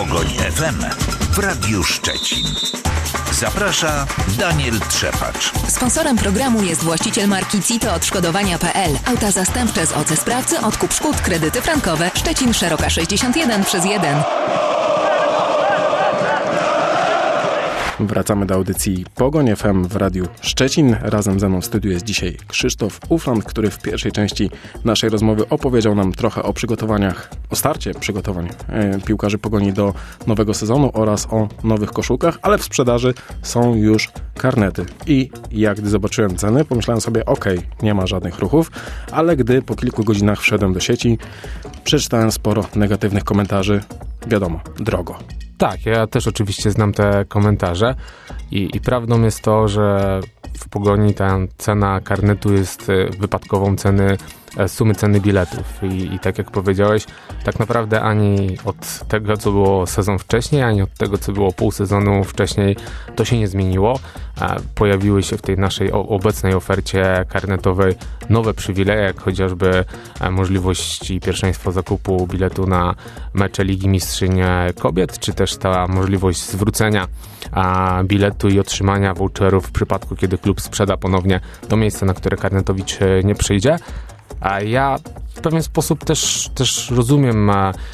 Pogoń FM w Radiu Szczecin. Zaprasza Daniel Trzepacz. Sponsorem programu jest właściciel marki CITO Odszkodowania.pl. Auta zastępcze z OC Sprawcy, odkup szkód, kredyty frankowe. Szczecin, Szeroka 61/1. Wracamy do audycji Pogoń FM w Radiu Szczecin. Razem ze mną w studiu jest dzisiaj Krzysztof Ufland, który w pierwszej części naszej rozmowy opowiedział nam trochę o przygotowaniach, o starcie przygotowań piłkarzy Pogoni do nowego sezonu oraz o nowych koszulkach, ale w sprzedaży są już karnety. I jak gdy zobaczyłem ceny, pomyślałem sobie, nie ma żadnych ruchów, ale gdy po kilku godzinach wszedłem do sieci, przeczytałem sporo negatywnych komentarzy. Wiadomo, drogo. Tak, ja też oczywiście znam te komentarze i prawdą jest to, że w Pogoni ta cena karnetu jest wypadkową sumy ceny biletów i tak jak powiedziałeś, tak naprawdę ani od tego, co było sezon wcześniej, ani od tego, co było pół sezonu wcześniej, to się nie zmieniło. Pojawiły się w tej naszej obecnej ofercie karnetowej nowe przywileje, jak chociażby możliwość i pierwszeństwo zakupu biletu na mecze Ligi Mistrzyń Kobiet, czy też ta możliwość zwrócenia biletu i otrzymania voucherów w przypadku, kiedy klub sprzeda ponownie to miejsce, na które karnetowicz nie przyjdzie. A ja w pewien sposób też rozumiem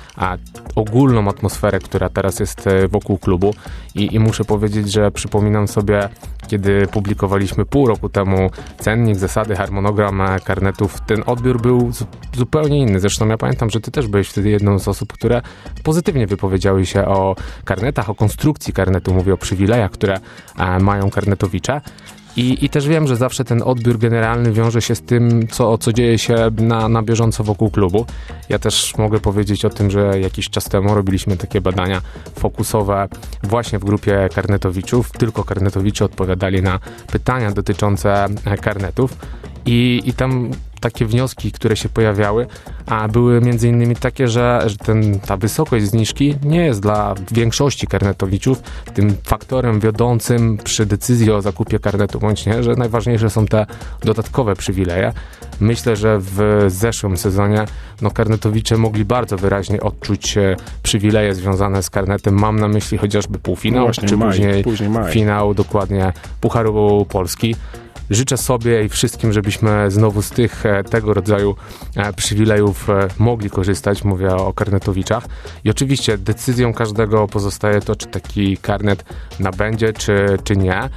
ogólną atmosferę, która teraz jest wokół klubu i muszę powiedzieć, że przypominam sobie, kiedy publikowaliśmy pół roku temu cennik, zasady, harmonogram karnetów, ten odbiór był zupełnie inny. Zresztą ja pamiętam, że ty też byłeś wtedy jedną z osób, które pozytywnie wypowiedziały się o karnetach, o konstrukcji karnetu, mówię o przywilejach, które mają karnetowicze. I też wiem, że zawsze ten odbiór generalny wiąże się z tym, co dzieje się na bieżąco wokół klubu. Ja też mogę powiedzieć o tym, że jakiś czas temu robiliśmy takie badania fokusowe właśnie w grupie karnetowiczów. Tylko karnetowicze odpowiadali na pytania dotyczące karnetów. I tam takie wnioski, które się pojawiały, były między innymi takie, że ta wysokość zniżki nie jest dla większości karnetowiczów tym faktorem wiodącym przy decyzji o zakupie karnetu, bądź nie, że najważniejsze są te dodatkowe przywileje. Myślę, że w zeszłym sezonie karnetowicze mogli bardzo wyraźnie odczuć przywileje związane z karnetem. Mam na myśli chociażby półfinał, czy później finał, dokładnie Pucharu Polski. Życzę sobie i wszystkim, żebyśmy znowu z tego rodzaju przywilejów mogli korzystać. Mówię o karnetowiczach. I oczywiście decyzją każdego pozostaje to, czy taki karnet nabędzie, czy nie.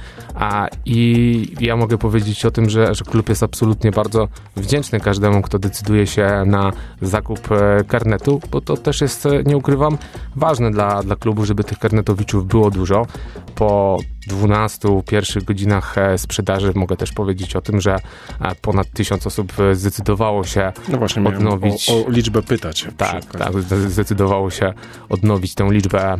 I ja mogę powiedzieć o tym, że klub jest absolutnie bardzo wdzięczny każdemu, kto decyduje się na zakup karnetu, bo to też jest, nie ukrywam, ważne dla klubu, żeby tych karnetowiczów było dużo. Po 12 pierwszych godzinach sprzedaży mogę też powiedzieć o tym, że ponad 1000 osób zdecydowało się odnowić. O liczbę pytać. Tak, zdecydowało się odnowić tę liczbę,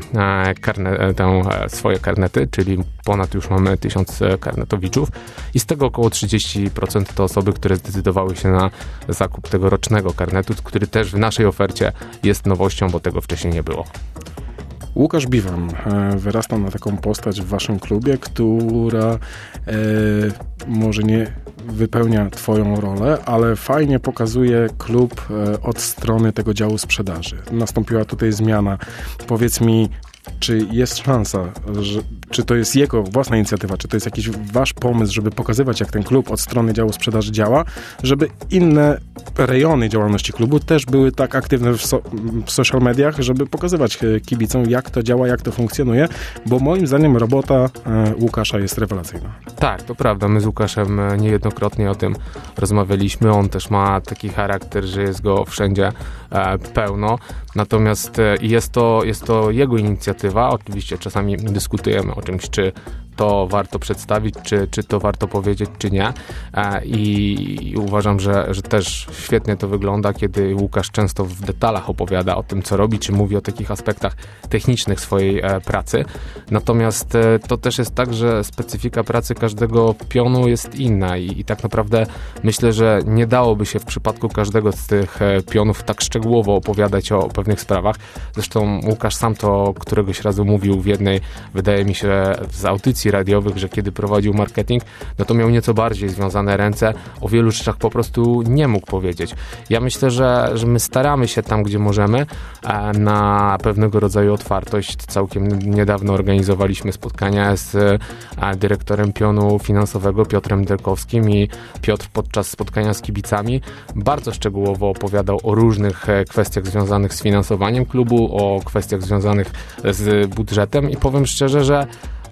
swoje karnety, czyli ponad już mamy 1000 karnetowiczów i z tego około 30% to osoby, które zdecydowały się na zakup tegorocznego karnetu, który też w naszej ofercie jest nowością, bo tego wcześniej nie było. Łukasz Biwan wyrasta na taką postać w waszym klubie, która może nie wypełnia twoją rolę, ale fajnie pokazuje klub od strony tego działu sprzedaży. Nastąpiła tutaj zmiana. Powiedz mi, czy jest szansa, czy to jest jego własna inicjatywa, czy to jest jakiś wasz pomysł, żeby pokazywać, jak ten klub od strony działu sprzedaży działa, żeby inne rejony działalności klubu też były tak aktywne w social mediach, żeby pokazywać kibicom, jak to działa, jak to funkcjonuje, bo moim zdaniem robota Łukasza jest rewelacyjna. Tak, to prawda. My z Łukaszem niejednokrotnie o tym rozmawialiśmy. On też ma taki charakter, że jest go wszędzie pełno. Natomiast jest to jego inicjatywa. Oczywiście czasami dyskutujemy o czymś, czy to warto przedstawić, czy to warto powiedzieć, czy nie. I uważam, że też świetnie to wygląda, kiedy Łukasz często w detalach opowiada o tym, co robi, czy mówi o takich aspektach technicznych swojej pracy. Natomiast to też jest tak, że specyfika pracy każdego pionu jest inna i tak naprawdę myślę, że nie dałoby się w przypadku każdego z tych pionów tak szczegółowo opowiadać o pewnych sprawach. Zresztą Łukasz sam to któregoś razu mówił w jednej, wydaje mi się, z audycji stacji radiowych, że kiedy prowadził marketing, no to miał nieco bardziej związane ręce, o wielu rzeczach po prostu nie mógł powiedzieć. Ja myślę, że my staramy się tam, gdzie możemy, na pewnego rodzaju otwartość. Całkiem niedawno organizowaliśmy spotkania z dyrektorem pionu finansowego Piotrem Derkowskim i Piotr podczas spotkania z kibicami bardzo szczegółowo opowiadał o różnych kwestiach związanych z finansowaniem klubu, o kwestiach związanych z budżetem i powiem szczerze, że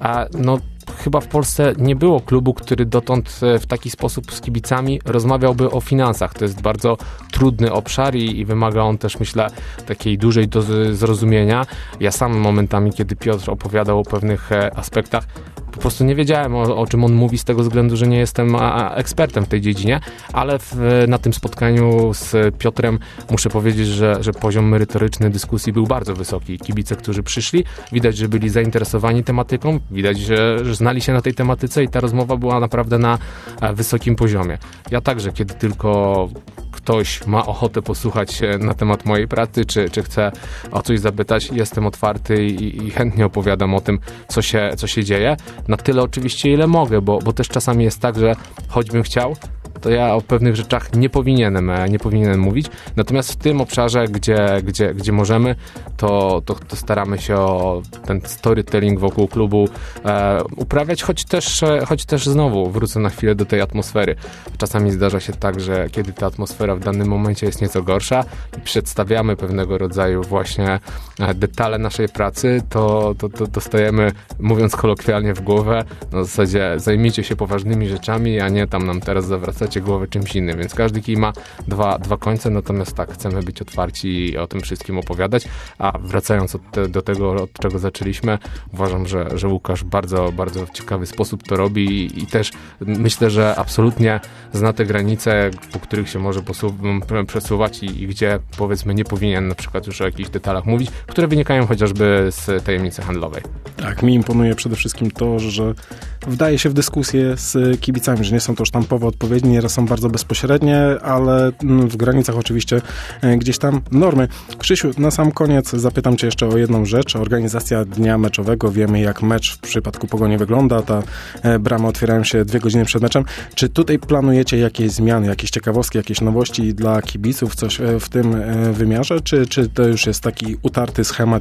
chyba w Polsce nie było klubu, który dotąd w taki sposób z kibicami rozmawiałby o finansach. To jest bardzo trudny obszar i wymaga on też, myślę, takiej dużej dozy zrozumienia. Ja sam momentami, kiedy Piotr opowiadał o pewnych aspektach, po prostu nie wiedziałem, o czym on mówi z tego względu, że nie jestem ekspertem w tej dziedzinie, ale na tym spotkaniu z Piotrem muszę powiedzieć, że poziom merytoryczny dyskusji był bardzo wysoki. Kibice, którzy przyszli, widać, że byli zainteresowani tematyką, widać, że znali się na tej tematyce i ta rozmowa była naprawdę na wysokim poziomie. Ja także, kiedy tylko ktoś ma ochotę posłuchać na temat mojej pracy, czy chce o coś zapytać, jestem otwarty i chętnie opowiadam o tym, co się dzieje. Na tyle oczywiście, ile mogę, bo też czasami jest tak, że choćbym chciał, to ja o pewnych rzeczach nie powinienem mówić. Natomiast w tym obszarze, gdzie możemy, to staramy się o ten storytelling wokół klubu uprawiać, choć też znowu wrócę na chwilę do tej atmosfery. Czasami zdarza się tak, że kiedy ta atmosfera w danym momencie jest nieco gorsza i przedstawiamy pewnego rodzaju właśnie detale naszej pracy, to dostajemy, mówiąc kolokwialnie, w głowę, w zasadzie zajmijcie się poważnymi rzeczami, a nie tam nam teraz zawracacie głowę czymś innym, więc każdy kij ma dwa końce, natomiast tak, chcemy być otwarci i o tym wszystkim opowiadać, a wracając do tego, od czego zaczęliśmy, uważam, że Łukasz bardzo, bardzo w ciekawy sposób to robi i też myślę, że absolutnie zna te granice, po których się może przesuwać i gdzie, powiedzmy, nie powinien na przykład już o jakichś detalach mówić, które wynikają chociażby z tajemnicy handlowej. Tak, mi imponuje przede wszystkim to, że wdaje się w dyskusję z kibicami, że nie są to sztampowe odpowiedzi, nieraz są bardzo bezpośrednie, ale w granicach oczywiście gdzieś tam normy. Krzysiu, na sam koniec zapytam cię jeszcze o jedną rzecz. Organizacja dnia meczowego. Wiemy, jak mecz w przypadku Pogoni wygląda. Bramy otwierają się 2 godziny przed meczem. Czy tutaj planujecie jakieś zmiany, jakieś ciekawostki, jakieś nowości dla kibiców, coś w tym wymiarze? Czy to już jest taki utarty schemat,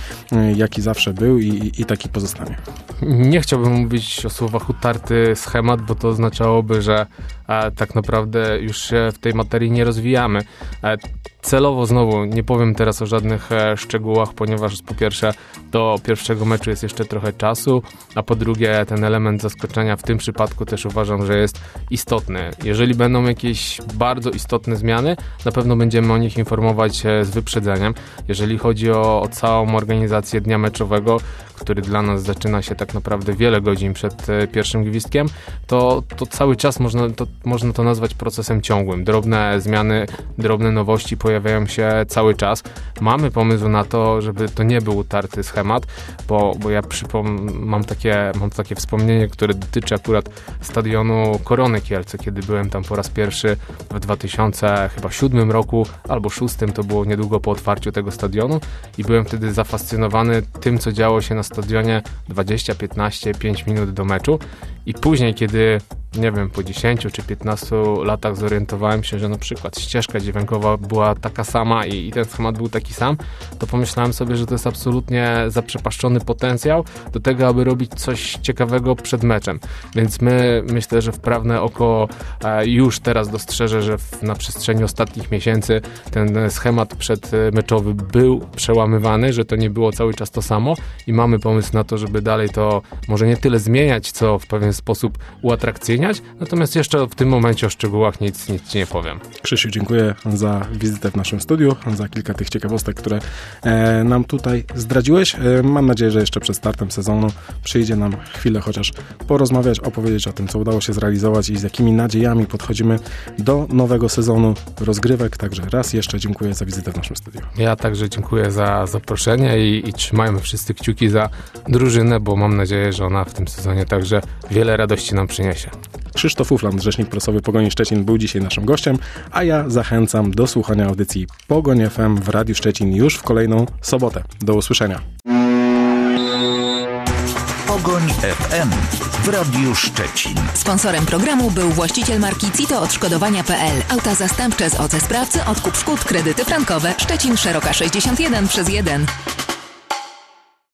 jaki zawsze był i taki pozostanie? Nie chciałbym mówić o słowach utarty schemat, bo to oznaczałoby, że tak naprawdę już się w tej materii nie rozwijamy. Celowo znowu nie powiem teraz o żadnych szczegółach, ponieważ po pierwsze do pierwszego meczu jest jeszcze trochę czasu, a po drugie ten element zaskoczenia w tym przypadku też uważam, że jest istotny. Jeżeli będą jakieś bardzo istotne zmiany, na pewno będziemy o nich informować z wyprzedzeniem. Jeżeli chodzi o całą organizację dnia meczowego, który dla nas zaczyna się tak naprawdę wiele godzin przed pierwszym gwizdkiem, to cały czas można to nazwać procesem ciągłym. Drobne zmiany, drobne nowości pojawiają się cały czas. Mamy pomysł na to, żeby to nie był utarty schemat, bo ja mam takie wspomnienie, które dotyczy akurat stadionu Korony Kielce, kiedy byłem tam po raz pierwszy w 2007 roku albo 2006, to było niedługo po otwarciu tego stadionu i byłem wtedy zafascynowany tym, co działo się na stadionie 20, 15, 5 minut do meczu i później, kiedy nie wiem, po 10 czy 15 latach zorientowałem się, że na przykład ścieżka dźwiękowa była taka sama i ten schemat był taki sam, to pomyślałem sobie, że to jest absolutnie zaprzepaszczony potencjał do tego, aby robić coś ciekawego przed meczem. Więc myślę, że wprawne oko już teraz dostrzeże, że na przestrzeni ostatnich miesięcy ten schemat przedmeczowy był przełamywany, że to nie było cały czas to samo i mamy pomysł na to, żeby dalej to może nie tyle zmieniać, co w pewien sposób uatrakcyjniać. Natomiast jeszcze w tym momencie o szczegółach nic ci nie powiem. Krzysiu, dziękuję za wizytę w naszym studiu, za kilka tych ciekawostek, które nam tutaj zdradziłeś. Mam nadzieję, że jeszcze przed startem sezonu przyjdzie nam chwilę chociaż porozmawiać, opowiedzieć o tym, co udało się zrealizować i z jakimi nadziejami podchodzimy do nowego sezonu rozgrywek. Także raz jeszcze dziękuję za wizytę w naszym studiu. Ja także dziękuję za zaproszenie i trzymajmy wszyscy kciuki za drużynę, bo mam nadzieję, że ona w tym sezonie także wiele radości nam przyniesie. Krzysztof Ufland, rzecznik prasowy Pogoni Szczecin, był dzisiaj naszym gościem, a ja zachęcam do słuchania audycji Pogoń FM w Radiu Szczecin już w kolejną sobotę. Do usłyszenia. Pogoń FM w Radiu Szczecin. Sponsorem programu był właściciel marki CITO Odszkodowania.pl. Auta zastępcze z OC Sprawcy, odkup szkód, kredyty frankowe. Szczecin, Szeroka 61/1.